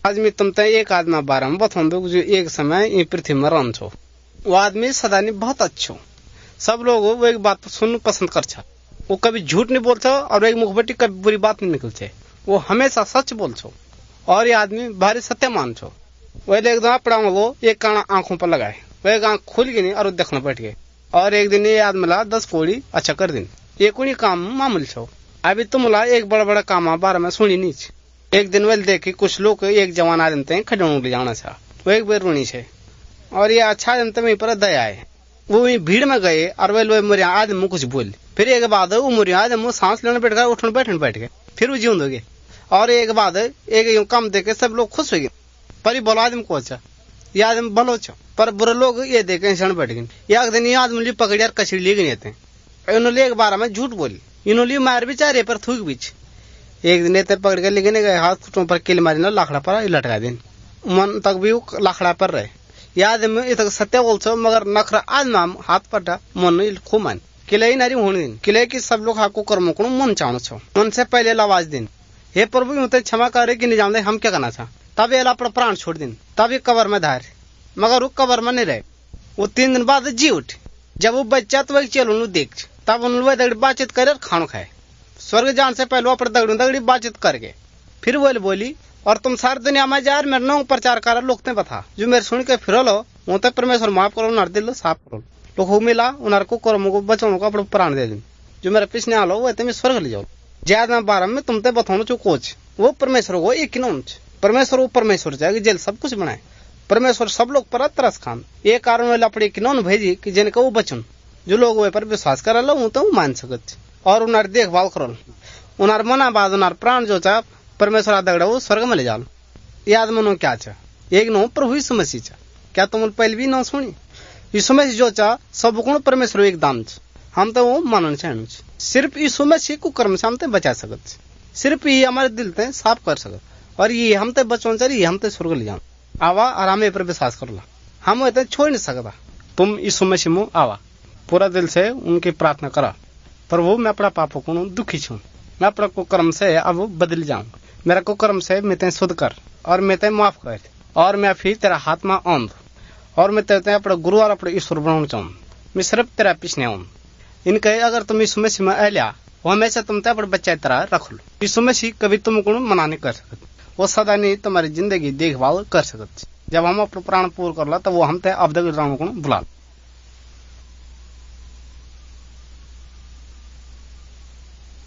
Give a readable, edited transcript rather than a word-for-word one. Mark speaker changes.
Speaker 1: आज मैं तुमते एक आदमी बारे में बताऊं जो एक समय ये पृथ्वी में रन छो। वो आदमी सदा नहीं बहुत अच्छो, सब लोग वो एक बात सुनना पसंद कर छा। वो कभी झूठ नहीं बोलते और एक मुखबटी कभी बुरी बात नहीं निकलते। वो हमेशा सच बोल छो और ये आदमी भारी सत्यमान छो। वह एकदम अपना वो एक काना आंखों पर लगाए, वह एक आंख खुल गई नहीं और देखना बैठ गए। और एक दिन ये आदमी ला 10 कोड़ी अच्छा कर दिन ये कोई काम मामूल छो। अभी तुम ला एक बड़ा बड़ा काम बारे में सुनी नहीं। एक दिन वेल देखे कुछ लोग एक जवान आदमी खड़ों ले जाना था, वो एक बेर रोनी छे और ये अच्छा आदमी वहीं पर दया है। वो वहीं भीड़ में गए और वे मेरे आदमी कुछ बोल, फिर एक बाद वो मेरे आदमी सांस लेने बैठ गए, उठने बैठ गए, फिर वो जीवन हो गए। और एक बाद एक काम देखे सब लोग खुश हो गए। पर ये बोला आदमी को अच्छा ये आदमी भलो अच्छा, पर बुरे लोग ये देखे क्षण बैठ गए। एक दिन ये आदमी पकड़ यार कचड़ी ले गए थे, इन्होंने एक बार में झूठ बोली, इन्होंने मार भी चारे पर थूक बीच। एक दिन इतने पकड़ के लेके गए, हाथ खुटों पर किल मारी ना लाखड़ा पर लटका दिन मन तक भी लाखड़ा पर रहे। याद में इतक सत्य बोल छो मगर नखरा आज नाम हाथ पटा मन खूब मान किले नारी होने दिन किले की सब लोग हाको कर्मों को मन चाहना छो। मन से पहले आवाज दिन हे प्रभु मुझे क्षमा करे कि नहीं जानते हम क्या करना था। तब ये अपना प्राण छोड़ दिन, तब ये कबर में धार, मगर वो कबर में नहीं रहे। वो 3 दिन बाद जी उठे। जब वो बच्चा तो वही चलो देख, तब उन्होंने बातचीत करे खाना खाए। स्वर्ग जान से पहले अपने दगड़ी बातचीत करके फिर वो बोली और तुम सारी दुनिया में जा मेरे नाम प्रचार कर लोग ते बता जो मेरे सुन के फिर लो वो तो परमेश्वर माफ करो उनार दिल साफ करो लोग मिला उनार को कर्मों को बचाने को अपने प्राण दे दिन जो मेरे पीछे आलो वो तुम्हें स्वर्ग ले जाओ। ज्यादा बारे में तुम ते बताओ जो कोच वो परमेश्वर को एक नाम परमेश्वर वो परमेश्वर जाएगी जेल सब कुछ बनाए। परमेश्वर सब लोग पर तरस खान ये कारण वाले अपने किनौन भेजी कि जिनका वो बचन जो लोग वे पर विश्वास कर लो वो तो मान सकत और उनार देखभाल करो उनार मना बाद उनार प्राण जो चा परमेश्वर दगड़ा वो स्वर्ग में ले जाओ। याद मनो क्या चा एक नो प्रभु यीशु मसीह चा, क्या तुम पहले भी ना सुनी यीशु मसीह जो चा सब गुण परमेश्वर एक दाम हम तो वो मानना चाहूँ। सिर्फ यीशु मसीह को कर्म से हम ते बचा सकत, सिर्फ ये हमारे दिल ते साफ कर सकत और ये हम ते बचों चाहिए हम ते स्वर्ग ले जाओ। आवा आराम पर विश्वास कर ला, हम इतने छोड़ नहीं सकता। तुम यीशु मसीह में आवा पूरा दिल से उनकी प्रार्थना करा, प्रभु मैं अपना पापों को दुखी छूं, मैं अपना को कर्म से अब बदल जाऊं, मेरा को कर्म से मैं ते शुद्ध कर और मैं ते माफ कर और मैं फिर तेरा हाथ में आऊं और मैं तेरे अपना गुरु और अपने ईश्वर बनाना चाहूं। मैं सिर्फ तेरा पीछे आऊं। इनके अगर तुम यीशु मसीह में आ लिया वो हमेशा तुम ते अपने बच्चे तरह रख लो। यीशु मसीह कभी तुमको मना नहीं कर सकते, वो सदा नहीं तुम्हारी जिंदगी देखभाल कर सकते। जब हम अपना प्राण पूर्ण कर ला तो वो हम ते अब तक को बुला